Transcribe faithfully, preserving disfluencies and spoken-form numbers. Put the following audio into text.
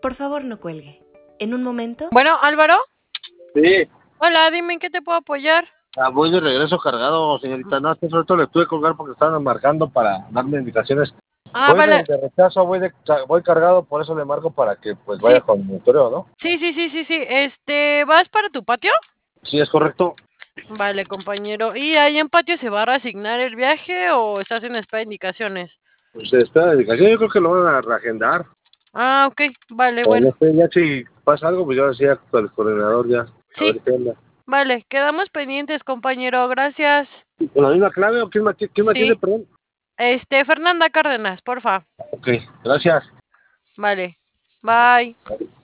Por favor, no cuelgue. En un momento... Bueno, Álvaro. Sí. Hola, dime en qué te puedo apoyar. Ah, voy de regreso cargado, señorita. No, hace rato le tuve que colgar porque estaban marcando para darme indicaciones. Ah, Voy vale. de, de rechazo, voy, de, voy cargado, por eso le marco para que pues Sí. vaya con el monitoreo, ¿no? Sí, sí, sí, sí, sí. Este, ¿vas para tu patio? Sí, es correcto. Vale, compañero. ¿Y ahí en patio se va a reasignar el viaje o estás en espera de indicaciones? Pues espera la indicación, yo creo que lo van a reagendar. Ah, ok, vale, O bueno. no sé, ya si pasa algo, pues yo decía con el coordinador ya. Sí. A ver qué onda. Vale, quedamos pendientes, compañero. Gracias. ¿Con la misma clave o quién me, quién me Sí. atiende, perdón? Este, Fernanda Cárdenas, porfa. Ok, gracias. Vale. Bye. Bye.